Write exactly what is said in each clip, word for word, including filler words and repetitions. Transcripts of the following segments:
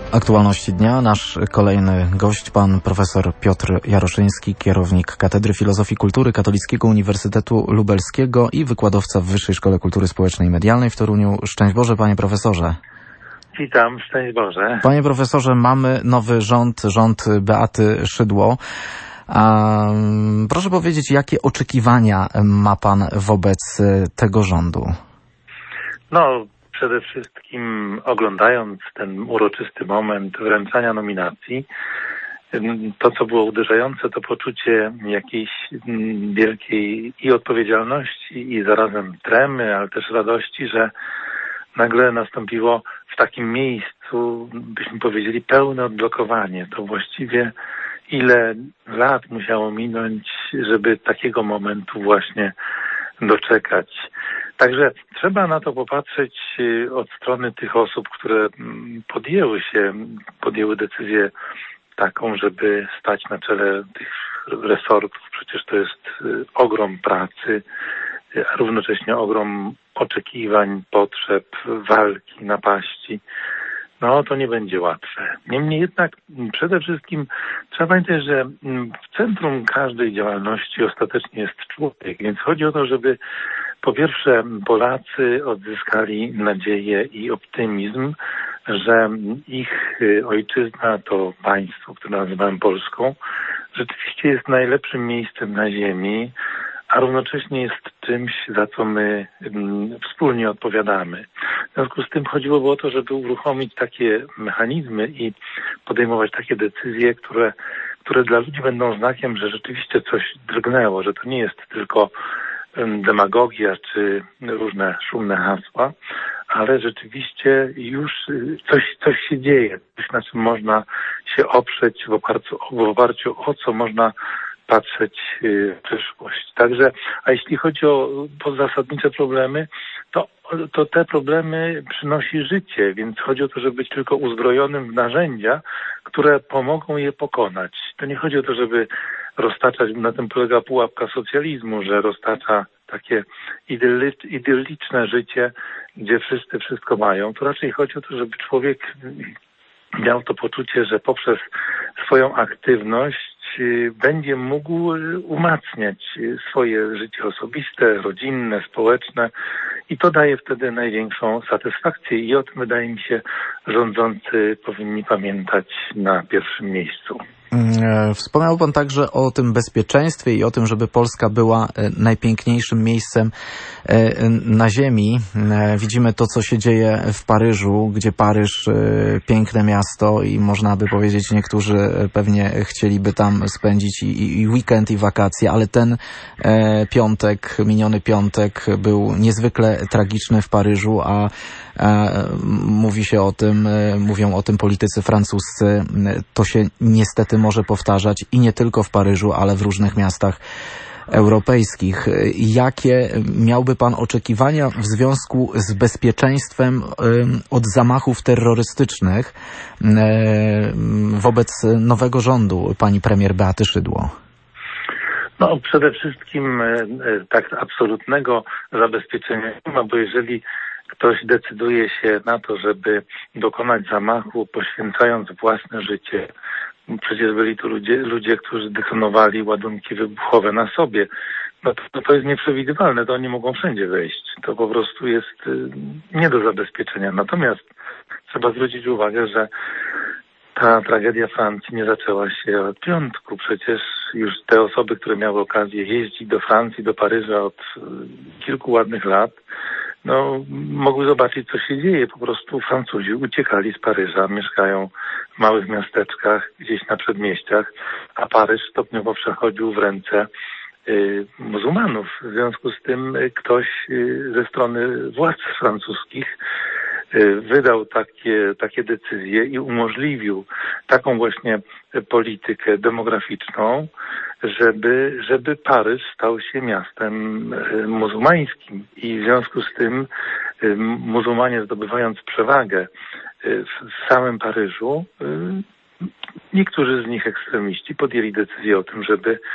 Aktualności dnia. Nasz kolejny gość, pan profesor Piotr Jaroszyński, kierownik Katedry Filozofii Kultury Katolickiego Uniwersytetu Lubelskiego i wykładowca w Wyższej Szkole Kultury Społecznej i Medialnej w Toruniu. Szczęść Boże, panie profesorze. Witam, szczęść Boże. Panie profesorze, mamy nowy rząd, rząd Beaty Szydło. A, proszę powiedzieć, jakie oczekiwania ma pan wobec tego rządu? No, przede wszystkim oglądając ten uroczysty moment wręczania nominacji, to co było uderzające, to poczucie jakiejś wielkiej i odpowiedzialności, i zarazem tremy, ale też radości, że nagle nastąpiło w takim miejscu, byśmy powiedzieli, pełne odblokowanie. To właściwie ile lat musiało minąć, żeby takiego momentu właśnie doczekać. Także trzeba na to popatrzeć od strony tych osób, które podjęły się, podjęły decyzję taką, żeby stać na czele tych resortów. Przecież to jest ogrom pracy, a równocześnie ogrom oczekiwań, potrzeb, walki, napaści. No, to nie będzie łatwe. Niemniej jednak przede wszystkim trzeba pamiętać, że w centrum każdej działalności ostatecznie jest człowiek, więc chodzi o to, żeby po pierwsze Polacy odzyskali nadzieję i optymizm, że ich ojczyzna, to państwo, które nazywam Polską, rzeczywiście jest najlepszym miejscem na ziemi, a równocześnie jest czymś, za co my m, wspólnie odpowiadamy. W związku z tym chodziłoby o to, żeby uruchomić takie mechanizmy i podejmować takie decyzje, które, które dla ludzi będą znakiem, że rzeczywiście coś drgnęło, że to nie jest tylko m, demagogia czy różne szumne hasła, ale rzeczywiście już coś, coś się dzieje, coś, na czym można się oprzeć, w oparciu, w oparciu o co można patrzeć w przyszłość. Także, a jeśli chodzi o zasadnicze problemy, to, to te problemy przynosi życie, więc chodzi o to, żeby być tylko uzbrojonym w narzędzia, które pomogą je pokonać. To nie chodzi o to, żeby roztaczać, na tym polega pułapka socjalizmu, że roztacza takie idylliczne życie, gdzie wszyscy wszystko mają. To raczej chodzi o to, żeby człowiek miał to poczucie, że poprzez swoją aktywność będzie mógł umacniać swoje życie osobiste, rodzinne, społeczne i to daje wtedy największą satysfakcję i o tym, wydaje mi się, rządzący powinni pamiętać na pierwszym miejscu. Wspomniał pan także o tym bezpieczeństwie i o tym, żeby Polska była najpiękniejszym miejscem na ziemi. Widzimy to, co się dzieje w Paryżu, gdzie Paryż, piękne miasto i można by powiedzieć, niektórzy pewnie chcieliby tam spędzić i, i weekend, i wakacje, ale ten piątek, miniony piątek był niezwykle tragiczny w Paryżu, a mówi się o tym, mówią o tym politycy francuscy, to się niestety może powtarzać i nie tylko w Paryżu, ale w różnych miastach europejskich. Jakie miałby pan oczekiwania w związku z bezpieczeństwem od zamachów terrorystycznych wobec nowego rządu pani premier Beaty Szydło? No przede wszystkim tak absolutnego zabezpieczenia nie ma, bo jeżeli ktoś decyduje się na to, żeby dokonać zamachu, poświęcając własne życie. Przecież byli tu ludzie, ludzie, którzy detonowali ładunki wybuchowe na sobie. No to, to jest nieprzewidywalne, to oni mogą wszędzie wejść. To po prostu jest y, nie do zabezpieczenia. Natomiast trzeba zwrócić uwagę, że ta tragedia Francji nie zaczęła się od piątku. Przecież już te osoby, które miały okazję jeździć do Francji, do Paryża od y, kilku ładnych lat, no, mogły zobaczyć, co się dzieje. Po prostu Francuzi uciekali z Paryża, mieszkają w małych miasteczkach, gdzieś na przedmieściach, a Paryż stopniowo przechodził w ręce y, muzułmanów. W związku z tym y, ktoś y, ze strony władz francuskich y, wydał takie, takie decyzje i umożliwił taką właśnie politykę demograficzną, żeby, żeby Paryż stał się miastem muzułmańskim i w związku z tym muzułmanie, zdobywając przewagę w samym Paryżu, niektórzy z nich ekstremiści podjęli decyzję o tym, żeby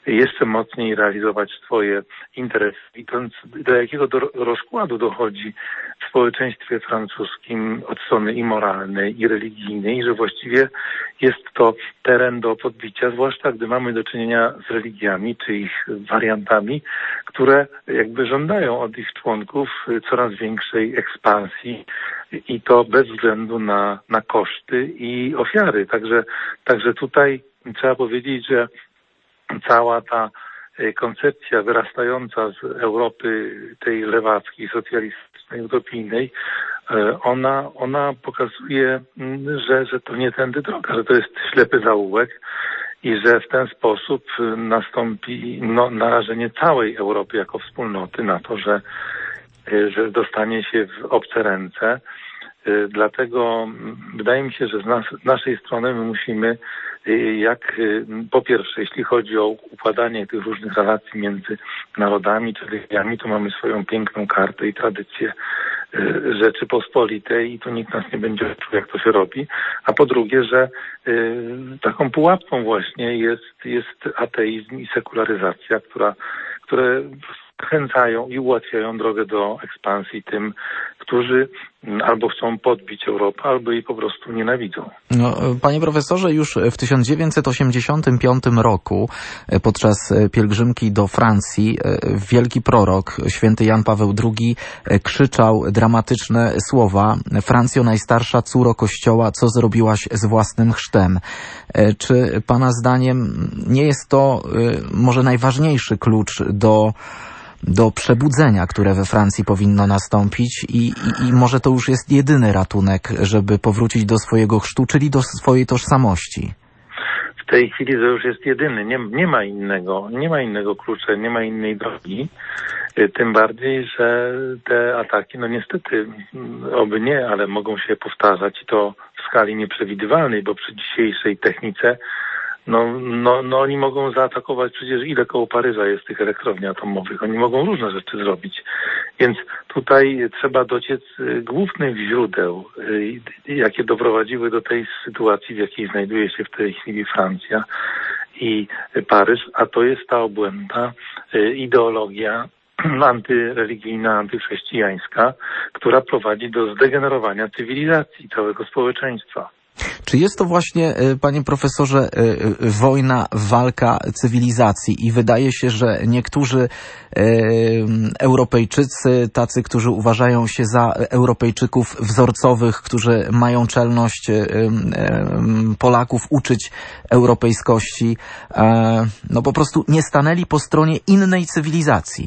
jeszcze mocniej realizować swoje interesy. Widząc, do jakiego do rozkładu dochodzi w społeczeństwie francuskim od strony i moralnej, i religijnej, że właściwie jest to teren do podbicia, zwłaszcza gdy mamy do czynienia z religiami, czy ich wariantami, które jakby żądają od ich członków coraz większej ekspansji i to bez względu na, na koszty i ofiary. Także, także tutaj trzeba powiedzieć, że cała ta koncepcja wyrastająca z Europy tej lewackiej, socjalistycznej, utopijnej, ona, ona pokazuje, że, że to nie tędy droga, że to jest ślepy zaułek i że w ten sposób nastąpi no, narażenie całej Europy jako wspólnoty na to, że, że dostanie się w obce ręce. Dlatego wydaje mi się, że z, nas, z naszej strony my musimy, jak po pierwsze, jeśli chodzi o układanie tych różnych relacji między narodami czy religiami, to mamy swoją piękną kartę i tradycję Rzeczypospolitej i tu nikt nas nie będzie czuł, jak to się robi. A po drugie, że taką pułapką właśnie jest, jest ateizm i sekularyzacja, która, które zachęcają i ułatwiają drogę do ekspansji tym, którzy albo chcą podbić Europę, albo jej po prostu nienawidzą. No, panie profesorze, już w tysiąc dziewięćset osiemdziesiątym piątym roku podczas pielgrzymki do Francji wielki prorok, święty Jan Paweł drugi, krzyczał dramatyczne słowa: Francjo, najstarsza córo Kościoła, co zrobiłaś z własnym chrztem? Czy pana zdaniem nie jest to może najważniejszy klucz do do przebudzenia, które we Francji powinno nastąpić i, i, i może to już jest jedyny ratunek, żeby powrócić do swojego chrztu, czyli do swojej tożsamości? W tej chwili to już jest jedyny. Nie, nie ma innego, nie ma innego klucza, nie ma innej drogi. Tym bardziej, że te ataki, no niestety, oby nie, ale mogą się powtarzać i to w skali nieprzewidywalnej, bo przy dzisiejszej technice No, no, no oni mogą zaatakować przecież ile koło Paryża jest tych elektrowni atomowych. Oni mogą różne rzeczy zrobić. Więc tutaj trzeba dociec głównych źródeł, jakie doprowadziły do tej sytuacji, w jakiej znajduje się w tej chwili Francja i Paryż, a to jest ta obłędna ideologia antyreligijna, antychrześcijańska, która prowadzi do zdegenerowania cywilizacji całego społeczeństwa. Czy jest to właśnie, panie profesorze, wojna, walka cywilizacji i wydaje się, że niektórzy Europejczycy, tacy, którzy uważają się za Europejczyków wzorcowych, którzy mają czelność Polaków uczyć europejskości, no po prostu nie stanęli po stronie innej cywilizacji?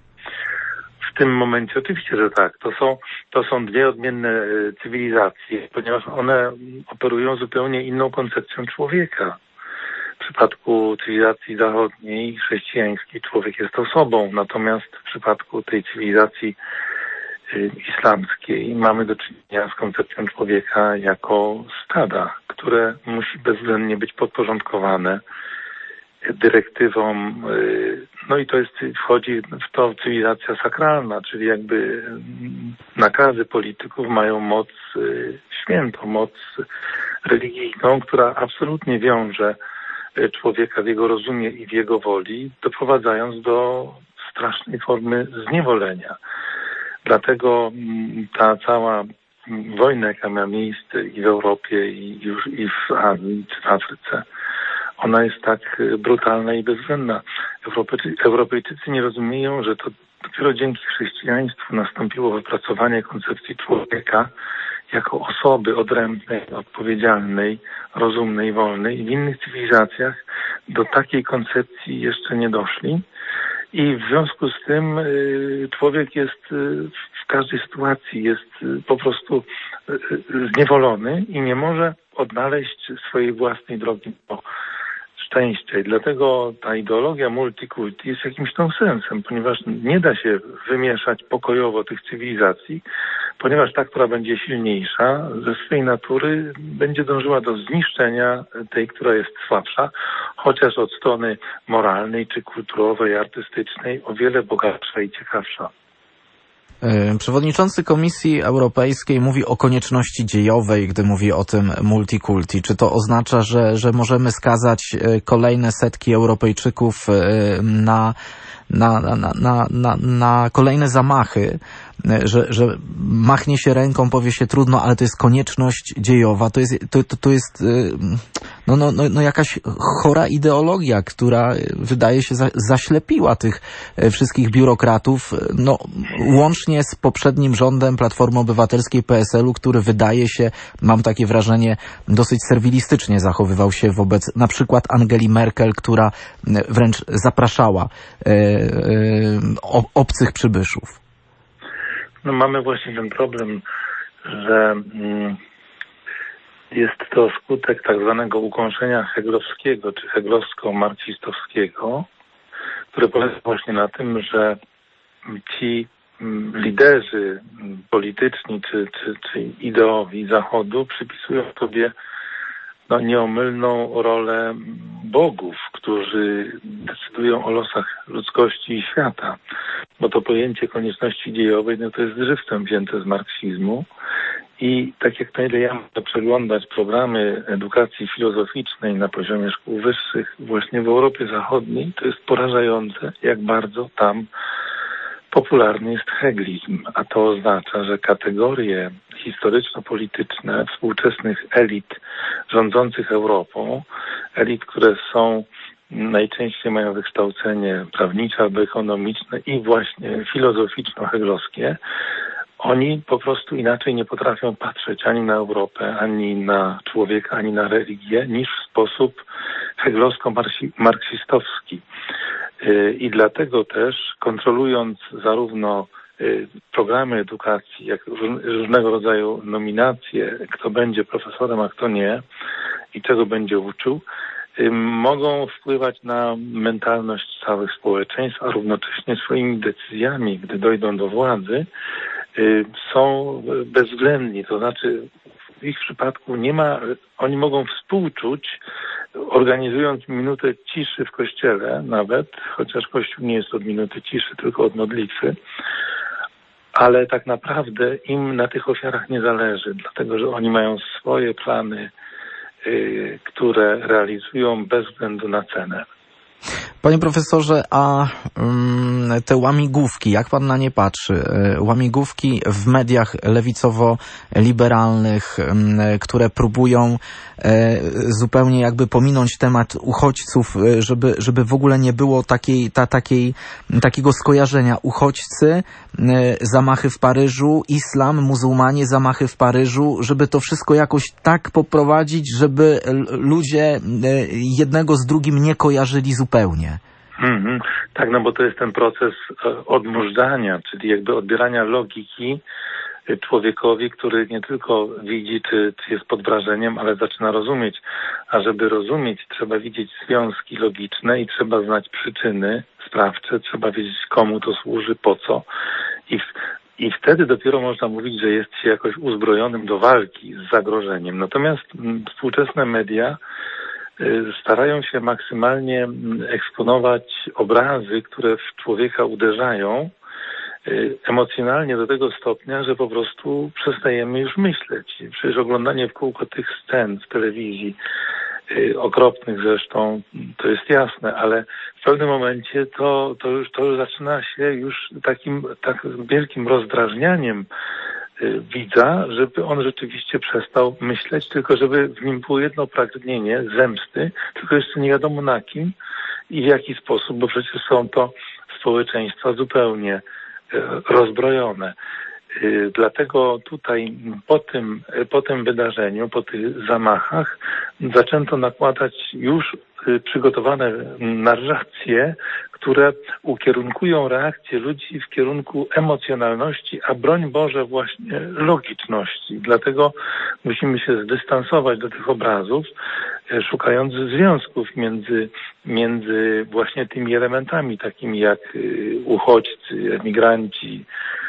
W tym momencie oczywiście, że tak. To są, to są dwie odmienne cywilizacje, ponieważ one operują zupełnie inną koncepcją człowieka. W przypadku cywilizacji zachodniej, chrześcijańskiej, człowiek jest osobą, natomiast w przypadku tej cywilizacji islamskiej mamy do czynienia z koncepcją człowieka jako stada, które musi bezwzględnie być podporządkowane dyrektywą, no i to jest, wchodzi w to cywilizacja sakralna, czyli jakby nakazy polityków mają moc świętą, moc religijną, która absolutnie wiąże człowieka w jego rozumie i w jego woli, doprowadzając do strasznej formy zniewolenia. Dlatego ta cała wojna, jaka ma miejsce i w Europie, i już i w Azji, czy w Afryce, ona jest tak brutalna i bezwzględna. Europejczycy, Europejczycy nie rozumieją, że to dopiero dzięki chrześcijaństwu nastąpiło wypracowanie koncepcji człowieka jako osoby odrębnej, odpowiedzialnej, rozumnej, wolnej. I w innych cywilizacjach do takiej koncepcji jeszcze nie doszli. I w związku z tym człowiek jest w każdej sytuacji jest po prostu zniewolony i nie może odnaleźć swojej własnej drogi do szczęścia. I dlatego ta ideologia multikulti jest jakimś nonsensem, ponieważ nie da się wymieszać pokojowo tych cywilizacji, ponieważ ta, która będzie silniejsza, ze swej natury będzie dążyła do zniszczenia tej, która jest słabsza, chociaż od strony moralnej, czy kulturowej, artystycznej o wiele bogatsza i ciekawsza. Przewodniczący Komisji Europejskiej mówi o konieczności dziejowej, gdy mówi o tym multikulti. Czy to oznacza, że, że możemy skazać kolejne setki Europejczyków na, na, na, na, na, na kolejne zamachy, że, że machnie się ręką, powie się trudno, ale to jest konieczność dziejowa. To jest, to, to, to jest no, no, no, no jakaś chora ideologia, która wydaje się za, zaślepiła tych wszystkich biurokratów, no łącznie z poprzednim rządem Platformy Obywatelskiej P S L u, który wydaje się, mam takie wrażenie, dosyć serwilistycznie zachowywał się wobec na przykład Angeli Merkel, która wręcz zapraszała e, e, obcych przybyszów. No mamy właśnie ten problem, że jest to skutek tak zwanego ukąszenia heglowskiego, czy heglowsko-marksistowskiego, które polega właśnie na tym, że ci liderzy polityczni czy, czy, czy ideowi Zachodu przypisują sobie no, nieomylną rolę bogów, którzy decydują o losach ludzkości i świata. Bo to pojęcie konieczności dziejowej, no to jest żywcem wzięte z marksizmu. I tak jak na ile ja mogę przeglądać programy edukacji filozoficznej na poziomie szkół wyższych właśnie w Europie Zachodniej, to jest porażające, jak bardzo tam popularny jest heglizm, a to oznacza, że kategorie historyczno-polityczne współczesnych elit rządzących Europą, elit, które są najczęściej mają wykształcenie prawnicze albo ekonomiczne i właśnie filozoficzno-heglowskie, oni po prostu inaczej nie potrafią patrzeć ani na Europę, ani na człowieka, ani na religię, niż w sposób heglowsko-marksistowski. I dlatego też, kontrolując zarówno programy edukacji, jak różnego rodzaju nominacje, kto będzie profesorem, a kto nie i czego będzie uczył, mogą wpływać na mentalność całych społeczeństw, a równocześnie swoimi decyzjami, gdy dojdą do władzy, są bezwzględni. To znaczy w ich przypadku nie ma, oni mogą współczuć, organizując minutę ciszy w kościele nawet, chociaż kościół nie jest od minuty ciszy, tylko od modlitwy, ale tak naprawdę im na tych ofiarach nie zależy, dlatego że oni mają swoje plany, yy, które realizują bez względu na cenę. Panie profesorze, a um, te łamigłówki, jak pan na nie patrzy? Łamigłówki w mediach lewicowo-liberalnych, um, które próbują e, zupełnie jakby pominąć temat uchodźców, żeby, żeby w ogóle nie było takiej, ta, takiej, takiego skojarzenia. Uchodźcy, e, zamachy w Paryżu, islam, muzułmanie, zamachy w Paryżu, żeby to wszystko jakoś tak poprowadzić, żeby ludzie e, jednego z drugim nie kojarzyli zupełnie. Mm-hmm. Tak, no bo to jest ten proces odmurzania, czyli jakby odbierania logiki człowiekowi, który nie tylko widzi, czy, czy jest pod wrażeniem, ale zaczyna rozumieć. A żeby rozumieć, trzeba widzieć związki logiczne i trzeba znać przyczyny sprawcze, trzeba wiedzieć, komu to służy, po co. I, w, i wtedy dopiero można mówić, że jest się jakoś uzbrojonym do walki z zagrożeniem. Natomiast współczesne media starają się maksymalnie eksponować obrazy, które w człowieka uderzają emocjonalnie do tego stopnia, że po prostu przestajemy już myśleć. Przecież oglądanie w kółko tych scen w telewizji, okropnych zresztą, to jest jasne, ale w pewnym momencie to, to, już, to już zaczyna się już takim, takim wielkim rozdrażnianiem widza, żeby on rzeczywiście przestał myśleć, tylko żeby w nim było jedno pragnienie zemsty, tylko jeszcze nie wiadomo na kim i w jaki sposób, bo przecież są to społeczeństwa zupełnie rozbrojone. Dlatego tutaj po tym, po tym wydarzeniu, po tych zamachach zaczęto nakładać już przygotowane narracje, które ukierunkują reakcję ludzi w kierunku emocjonalności, a broń Boże właśnie logiczności. Dlatego musimy się zdystansować do tych obrazów, szukając związków między, między właśnie tymi elementami, takimi jak uchodźcy, emigranci,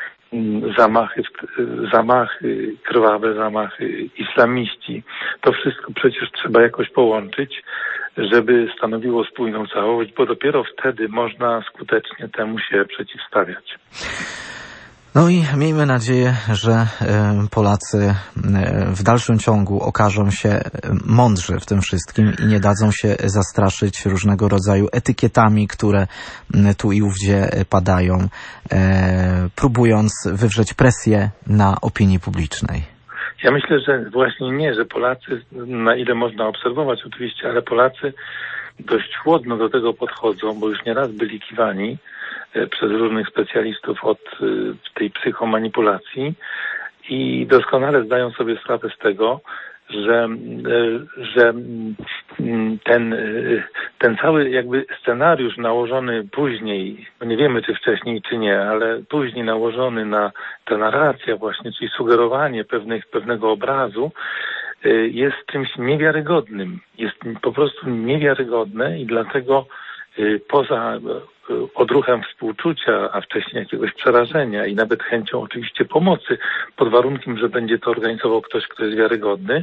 zamachy, zamachy, krwawe zamachy, islamiści. To wszystko przecież trzeba jakoś połączyć, żeby stanowiło spójną całość, bo dopiero wtedy można skutecznie temu się przeciwstawiać. No i miejmy nadzieję, że Polacy w dalszym ciągu okażą się mądrzy w tym wszystkim i nie dadzą się zastraszyć różnego rodzaju etykietami, które tu i ówdzie padają, próbując wywrzeć presję na opinii publicznej. Ja myślę, że właśnie nie, że Polacy, na ile można obserwować oczywiście, ale Polacy dość chłodno do tego podchodzą, bo już nieraz byli kiwani przez różnych specjalistów od tej psychomanipulacji i doskonale zdają sobie sprawę z tego, że, że ten, ten cały jakby scenariusz nałożony później, nie wiemy czy wcześniej czy nie, ale później nałożony na ta narracja właśnie, czyli sugerowanie pewnych, pewnego obrazu, jest czymś niewiarygodnym. Jest po prostu niewiarygodne i dlatego poza odruchem współczucia, a wcześniej jakiegoś przerażenia i nawet chęcią oczywiście pomocy, pod warunkiem, że będzie to organizował ktoś, kto jest wiarygodny,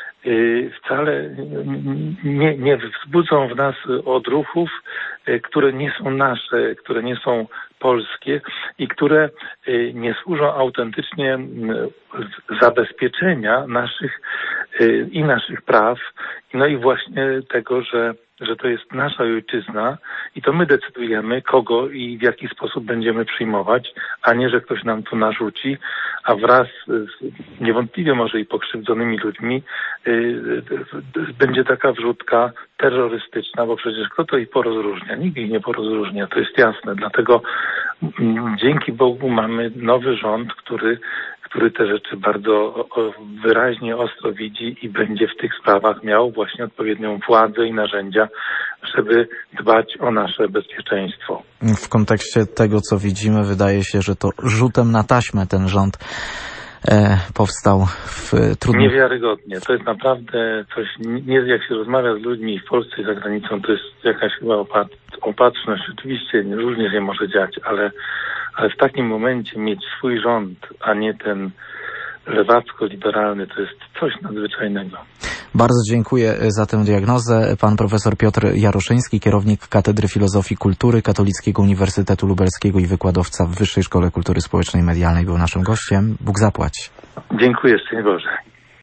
wcale nie, nie wzbudzą w nas odruchów, które nie są nasze, które nie są polskie i które nie służą autentycznie zabezpieczenia naszych i naszych praw, no i właśnie tego, że że to jest nasza ojczyzna i to my decydujemy, kogo i w jaki sposób będziemy przyjmować, a nie, że ktoś nam to narzuci, a wraz z niewątpliwie może i pokrzywdzonymi ludźmi yy, będzie taka wrzutka terrorystyczna, bo przecież kto to ich porozróżnia? Nikt ich nie porozróżnia, to jest jasne. Dlatego m, dzięki Bogu mamy nowy rząd, który który te rzeczy bardzo wyraźnie, ostro widzi i będzie w tych sprawach miał właśnie odpowiednią władzę i narzędzia, żeby dbać o nasze bezpieczeństwo. W kontekście tego, co widzimy, wydaje się, że to rzutem na taśmę ten rząd e, powstał w trudnych... Niewiarygodnie. To jest naprawdę coś, nie jak się rozmawia z ludźmi w Polsce i za granicą, to jest jakaś chyba opat opatrzność. Oczywiście różnie się może dziać, ale Ale w takim momencie mieć swój rząd, a nie ten lewacko-liberalny, to jest coś nadzwyczajnego. Bardzo dziękuję za tę diagnozę. Pan profesor Piotr Jaroszyński, kierownik Katedry Filozofii Kultury Katolickiego Uniwersytetu Lubelskiego i wykładowca w Wyższej Szkole Kultury Społecznej i Medialnej, był naszym gościem. Bóg zapłać. Dziękuję, szczęść Boże.